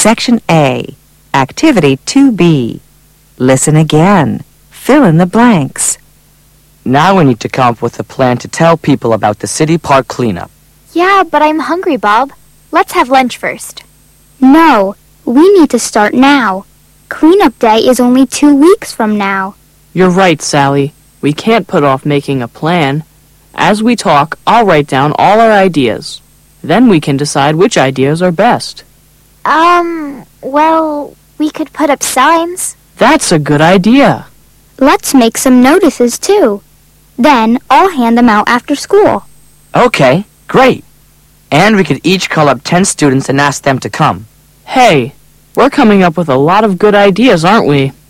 Section A, Activity 2B. Listen again. Fill in the blanks. Now we need to come up with a plan to tell people about the city park cleanup. Yeah, but I'm hungry, Bob. Let's have lunch first. No, we need to start now. Cleanup day is only 2 weeks from now. You're right, Sally. We can't put off making a plan. As we talk, I'll write down all our ideas. Then we can decide which ideas are best. Well, we could put up signs. That's a good idea. Let's make some notices, too. Then I'll hand them out after school. Okay, great. And we could each call up 10 students and ask them to come. Hey, we're coming up with a lot of good ideas, aren't we?